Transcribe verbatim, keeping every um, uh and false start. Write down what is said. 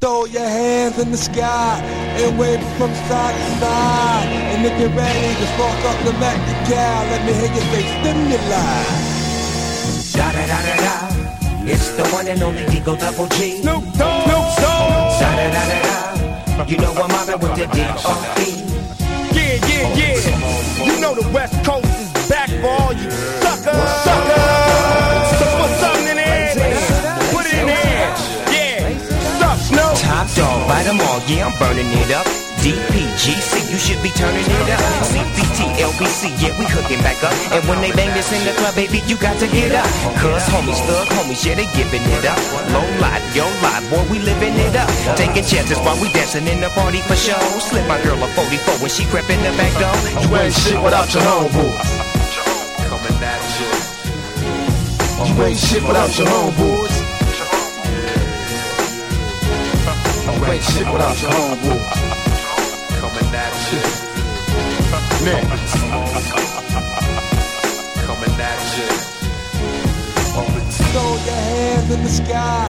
Throw your hands in the sky and wave from side to side. And if you're ready to spark up the Mexicali, let me hear you say stimuli. Da da da da da. It's the one and only Digo Double G. Snoop Dogg. Snoop Dogg. Da da da da da. You know I'm mobbing with the D R E. Yeah, yeah, yeah. You know the West Coast is back for all you suckers. Suckers. So put something in there. Put it in there. Yeah. Suck, Snoop. Top dog, bite them all. Yeah, I'm burning it up. D P G C, you should be turning it up. C B T, L B C, yeah, we hooking back up. And when they bang this in the club, baby, you got to get up. Cuz homies, thug homies, yeah, they giving it up. Low life, yo life, boy, we living it up. Taking chances while we dancing in the party for show. Slip my girl a forty-four when she crept in the back door. You ain't shit without your homeboys. Coming at you. You ain't shit without your homeboys. You ain't shit without your homeboys. Coming at you. Next. Coming at you. Throw your hands in the sky.